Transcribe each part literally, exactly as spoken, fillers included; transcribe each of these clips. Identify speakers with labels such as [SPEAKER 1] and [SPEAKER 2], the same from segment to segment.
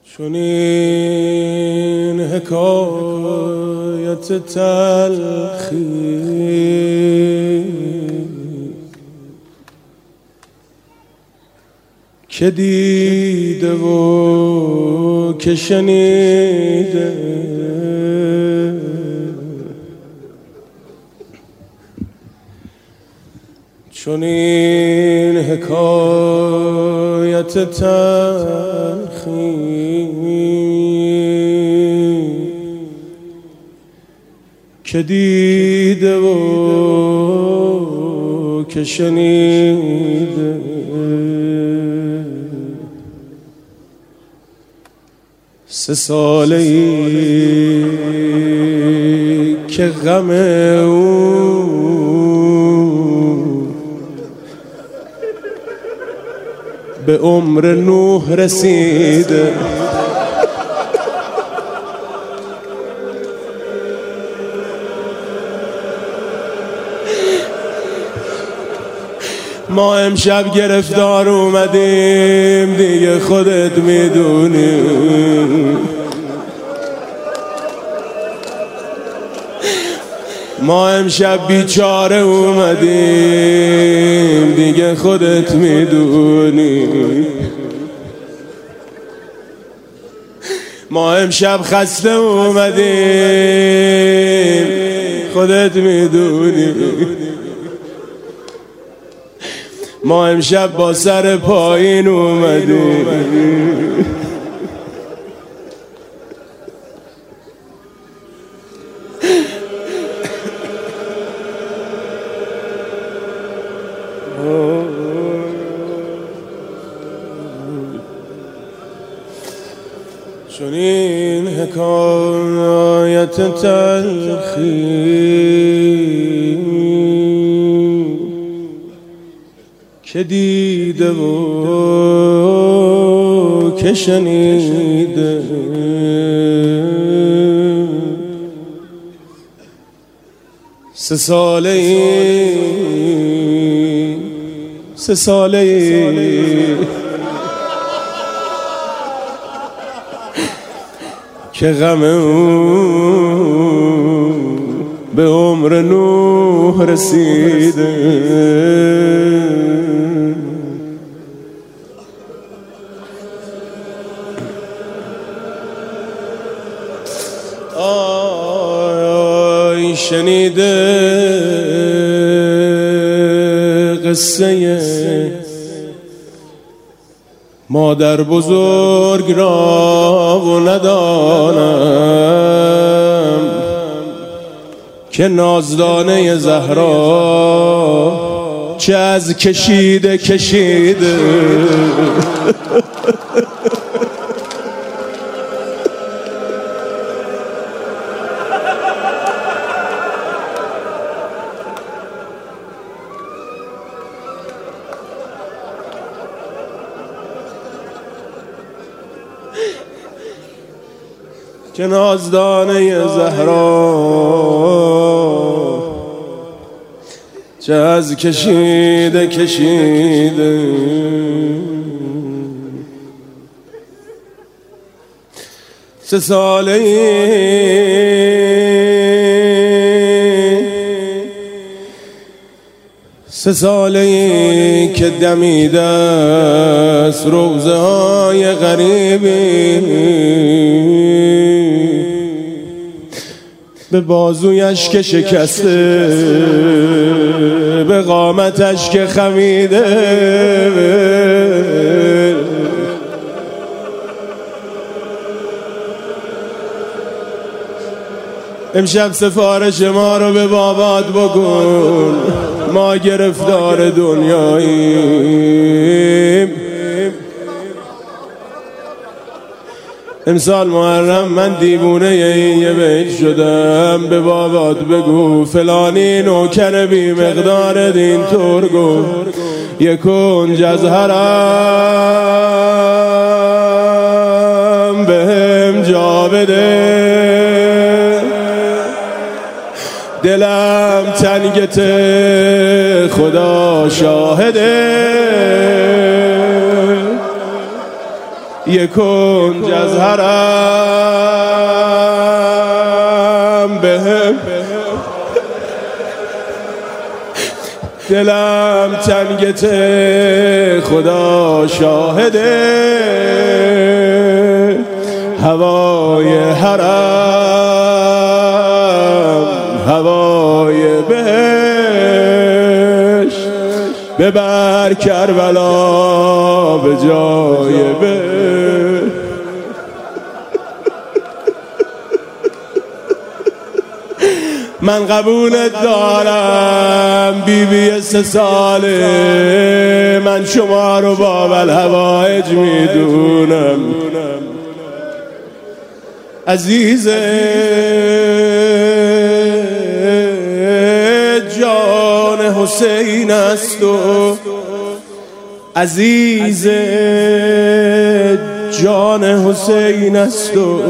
[SPEAKER 1] چون این حکایت تلخی که دیده و که شنیده چون این حکایت تلخی که دیده و که شنیده سه ساله ای که غم او به عمر نوح رسیده. ما امشب گرفتار اومدیم دیگه خودت میدونی، ما امشب بیچاره اومدیم دیگه خودت میدونی، ما امشب خسته اومدیم خودت میدونی، ما امشب با سر پایین اومدیم چون این حکایت تلخی که دیده و که شنیده سه ساله ای سه ساله ای که غم او به عمر نوح رسیده. آی شنیده قصه مادر بزرگ را و ندانم که نازدانه زهرا چه از کشیده کشیده که نازدانه زهرا چه از کشیده کشیده سه ساله سه ساله که دمیده است روزه های غریبی به بازویش که شکسته به قامتش که خمیده امشب سفارش ما رو به بابات بکن، ما گرفتار دنیاییم. امسال محرم من دیوونه این یه بیت شدم، به بابات بگو فلانی نوکر بی مقدار دین طور گفت یک کنج از حرم بهم جا بده، دلم تنگت خدا شاهده، یه کنج از حرم بهم دلم تنگت خدا شاهده هوای حرم هوای بهش ببر کربلا به جای بهش. من قبولت دارم بی بی سه ساله، من شما رو باب الهوایج میدونم. عزیز جان حسین است و عزیز جان حسین است و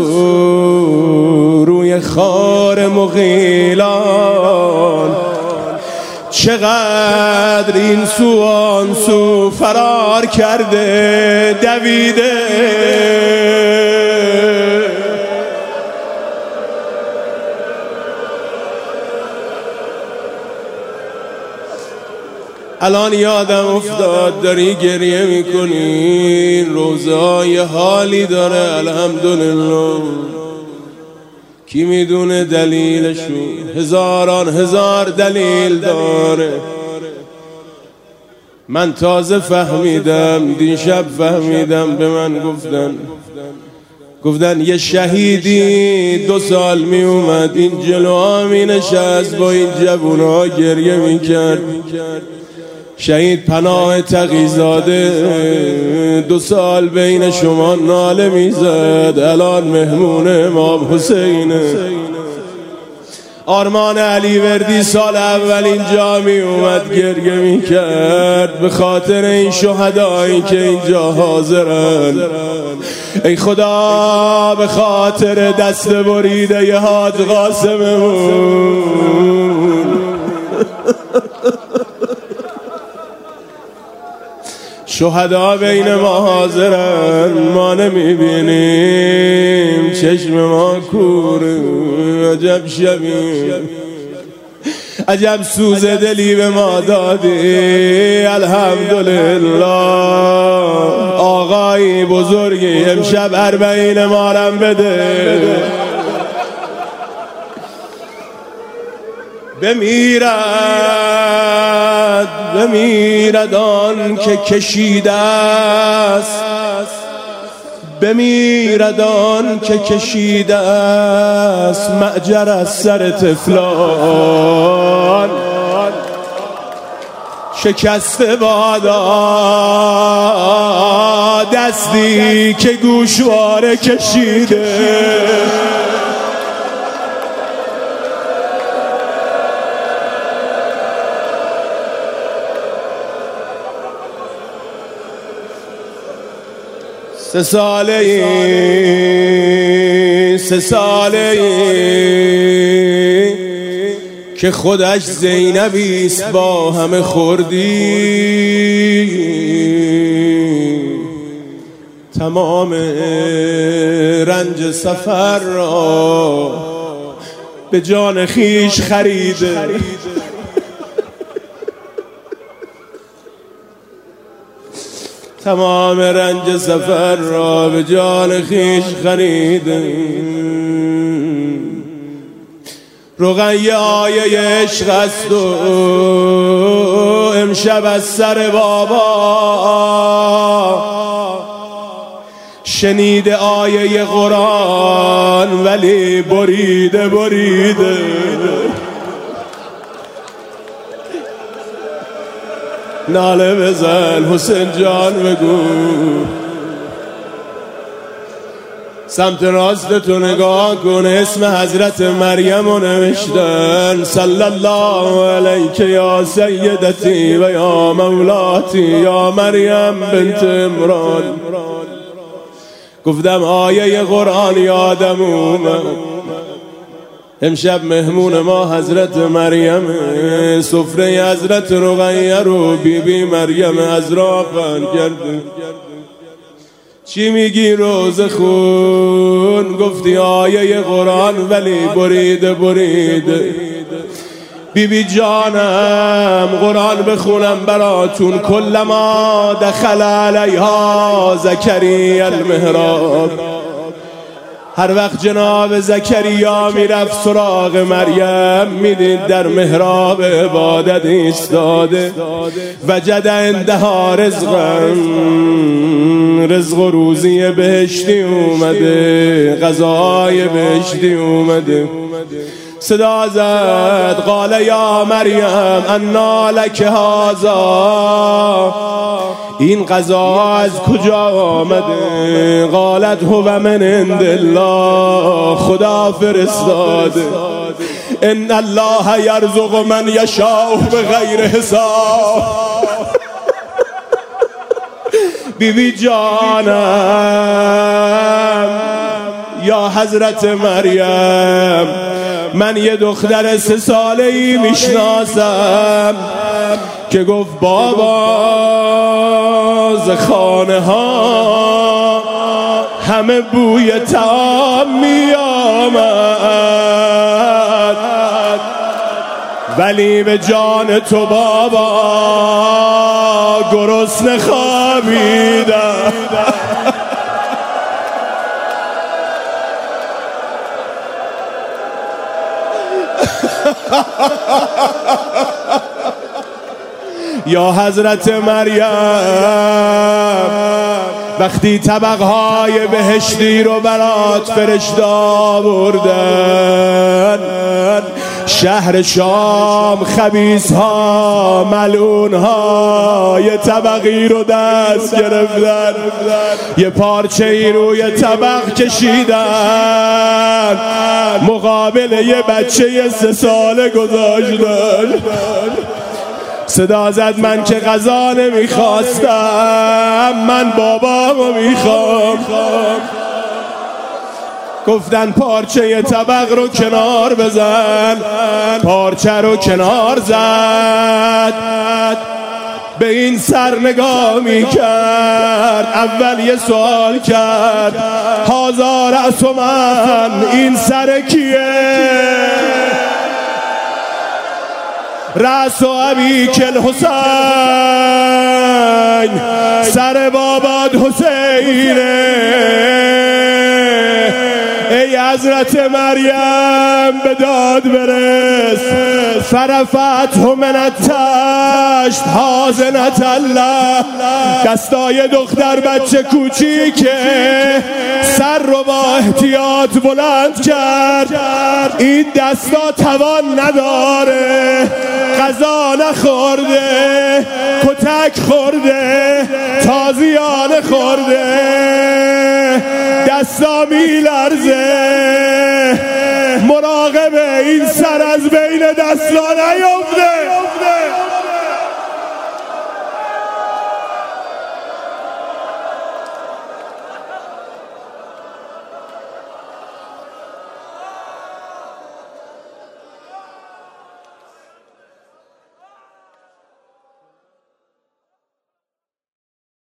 [SPEAKER 1] روی خار مغیلان چقدر این سو آن سو فرار کرده دویده. الان یادم افتاد داری گریه میکنی، روزا یه حالی داره الحمدلله. کی میدونه دلیلشو؟ هزاران هزار دلیل داره. من تازه فهمیدم، دیشب فهمیدم، به من گفتن گفتن یه شهیدی دو سال می اومد این جلوها می نشست با این جوونا گریه می کرد. شهید پناه تقی‌زاده دو سال بین شما ناله میزد، الان مهمون امام حسینه. آرمان علی وردی سال اول اینجا می اومد گریه می کرد به خاطر این شهدایی که اینجا حاضرن. ای خدا به خاطر دست بریده ی حاج قاسممون شهدا بین ما حاضرن، ما نمیبینیم، چشم ما کوره. عجب شبی، عجب سوز دلی به ما دادی. الحمدلله آقای بزرگی امشب اربعین مارم بده. بمیرد بمیرد آن که کشیده است، بمیرد آن که کشیده است معجر از سر طفلان. شکسته بادا دستی که گوشواره کشیده. سه ساله ای سه ساله ای که خودش زینبیست با همه خوردی. تمام رنج سفر را به جان خیش خریده. تمام رنج سفر را به جان خیش خریده. رقیه آیه عشق است و امشب از سر بابا شنیده آیه قرآن ولی بریده بریده. ناله بزن حسین جان بگو. سمت راستتو نگاه کن، اسم حضرت مریم رو نوشتن. صلی الله علیک یا سیدتی و یا مولاتی یا مریم بنت عمران. گفتم آیه قرآن یادم اومد. امشب مهمون ما حضرت مریم، سفره حضرت رقیه رو بی بی مریم عذرا پهن کرده. چی میگی روز خون؟ گفتی آیه قرآن ولی بریده بریده. بی بی جانم قرآن بخونم براتون. کلما دخل علیها زکریا المحراب، هر وقت جناب زکریا میرفت سراغ مریم میدید در محراب عبادت ایستاده. وجد عندها رزقا، رزق و روزی بهشتی اومده، غذای بهشتی اومده. صدا زد قال یا مریم انا لک هذا، این غذا از کجا آمده؟ قالت هو من عند الله، خدا فرستاده. ان الله یرزق من یشاء بغیر حساب. بی بی جانم یا حضرت مریم، من یه دختر سه ساله ای میشناسم که گفت بابا ز خانه ها همه بوی طعام می آمد، ولی به جان تو بابا گرسنه خوابیدم. یا حضرت مریم وقتی طبقهای بهشتی رو برات فرشته آوردن، شهر شام خبیث ها ملعون ها یه طبقی رو دست گرفتن، یه پارچه ای روی طبق کشیدن، مقابل یه بچه سه ساله گذاشتن. صدا زد من که غذا نمیخواستم، من بابامو میخوام. گفتن پارچه طبق رو کنار بزن، پارچه رو کنار زد، به این سر نگاه میکرد. اول یه سوال کرد هازا رأس من، این سر کیه؟ رأس و ابی کل حسین، سر بابات حسینه. ای حضرت مریم به داد برس. فرفته من التشت حاضنة الله، دستای دختر بچه کوچیکه سر رو با احتیاط بلند کرد. این دستا توان نداره، غذا نخورده، کتک خورده، تازیانه خورده، دستا میلرزه. مراقبه این سر از بین دستا نیفته.